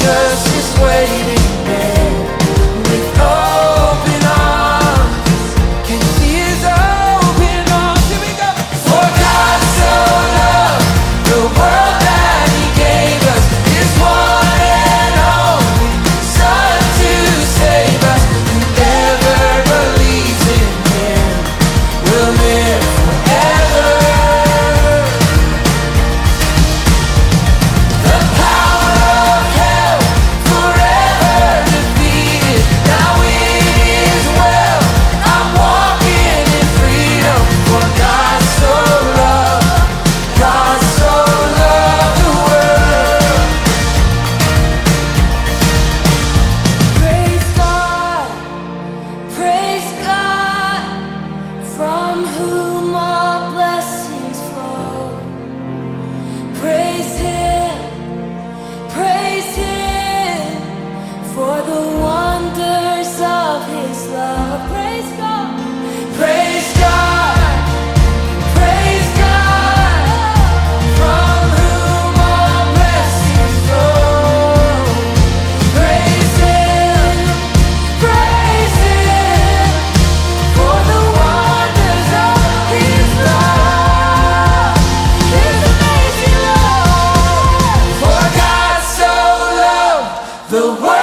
Jesus is waiting there with open arms. Can you see his open arms? Here we go. For God so loved the world that he gave us his one and only Son to save us. Whoever believes in him will live forever. The power of hell forever defeated. Now it is well. I'm walking in freedom. For God so loved the world. Praise God, from whom all blessings flow. Praise Him for the wonders of His love. Praise God, praise God, praise God, from whom all blessings flow. Praise Him for the wonders of His love. His amazing love. For God so loved the world